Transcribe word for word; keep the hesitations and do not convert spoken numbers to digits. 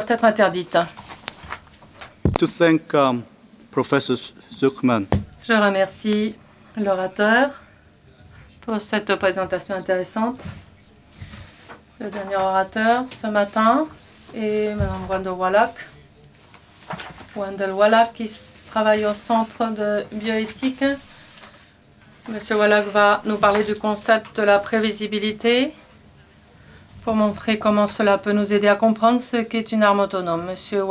doivent être interdites. To thank um, Professor Zuckman. Je remercie l'orateur pour cette présentation intéressante. Le dernier orateur ce matin est Mme Wendell Wallach. Wendell Wallach qui travaille au Centre de bioéthique. Monsieur Wallach va nous parler du concept de la prévisibilité pour montrer comment cela peut nous aider à comprendre ce qu'est une arme autonome. Monsieur